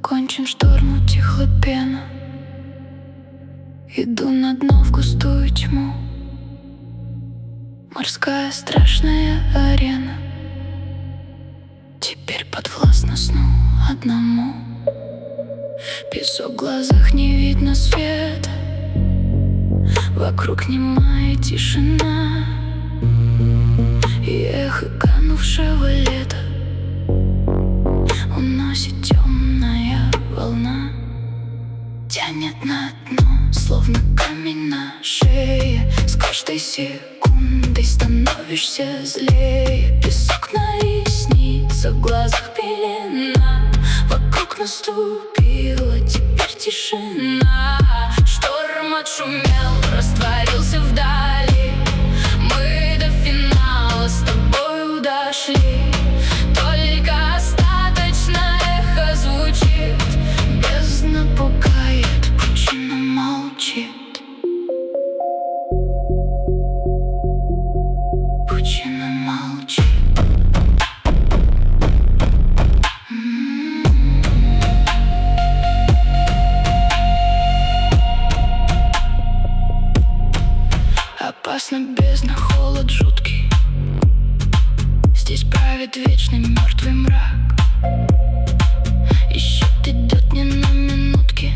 окончен шторм, утихла пена. Иду на дно в густую тьму. Морская страшная арена теперь подвластна сну одному. Песок в глазах, не видно света, вокруг немая тишина. И эхо канувшего лета уносит темная волна. Тянет на дно, словно камень на шее. С каждой секундой становишься злее. Песок на ресницах, в глазах пелена. Вокруг наступила теперь тишина. Шторм отшумел, растворился вдали. Мы до финала с тобою дошли. Только остаточно эхо звучит. Бездна пугает, пучина молчит. Пучина молчит. Опасно бездна, холод жуткий. Здесь правит вечный мертвый мрак. И счет идет не на минутки,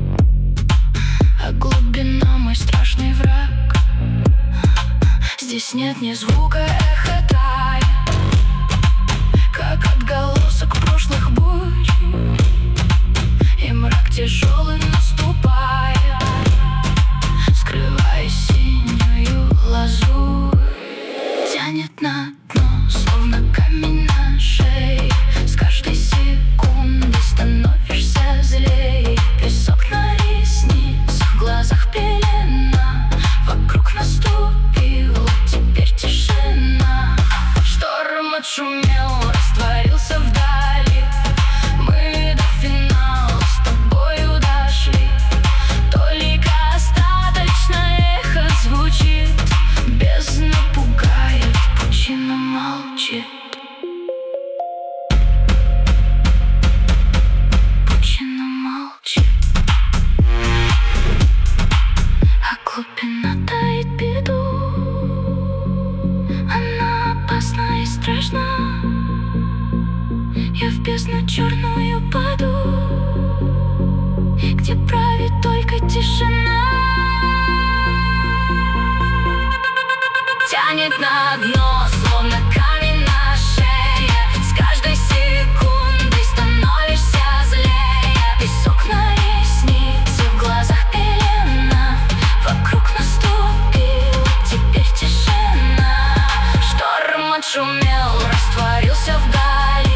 а глубина мой страшный враг. Здесь нет ни звука эха тая, как отголосок прошлых бурь. И мрак тяжелый наступая, скрывая синюю лазурь. Тянет на дно, словно камень на шее. С каждой секундой становишься злее. Песок на ресницах, в глазах пелена. Вокруг наступила теперь тишина. Шторм отшумел, растворился вдали. Мы до финала с тобою дошли. Только остаточно эхо звучит. Бездна пугает, пучина молчит. Пучина молчит. А глубина таит беду. Она опасна и страшна. Я в бездну черную паду, где правит только тишина. Тянет на дно, словно камень на шее. С каждой секундой становишься злее. Песок на реснице, в глазах пелена. Вокруг наступила теперь тишина. Шторм отшумел, растворился вдали.